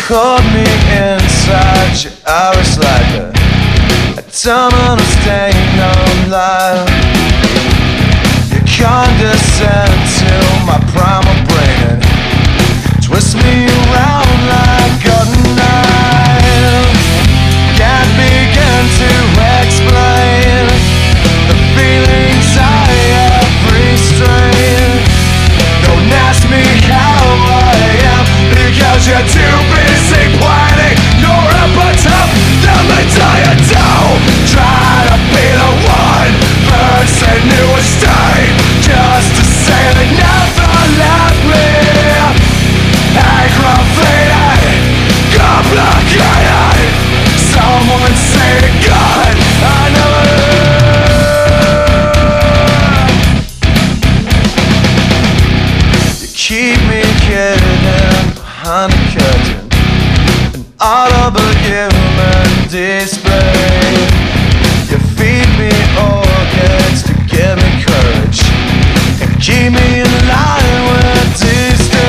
caught me inside your iris like a terminal stain on life. You condescend to my primal brain and twist me around like a knife. Can't begin to explain the feelings I have restrained. Don't ask me how I am, because you're too busy planning your epitaph. Let me tell you, don't try to be the one person who would stay just to say they never left me. Aggravated, complicated, someone say God, I never. You keep me hidden behind the curtain, an audible human display. You feed me organs to give me courage and keep me in line with disdain.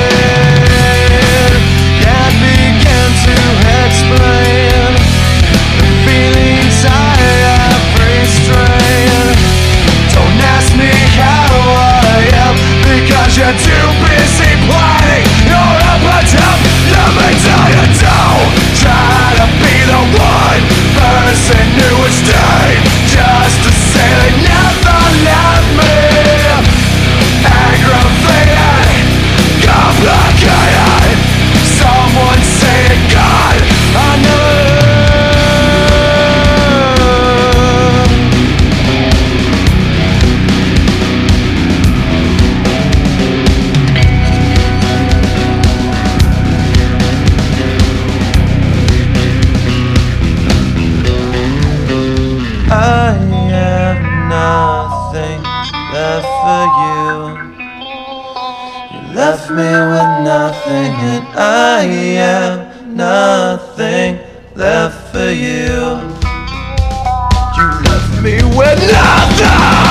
Can't begin to explain the feelings I have restrained. Don't ask me how I am, because you're too busy planning your epitaph. Let me tell you, don't try to be the one person who would stay just to say they never left me. Aggravated, complicated, someone say God, I never. I have nothing left for you. You left me with nothing, and I have nothing left for you. You left me with nothing.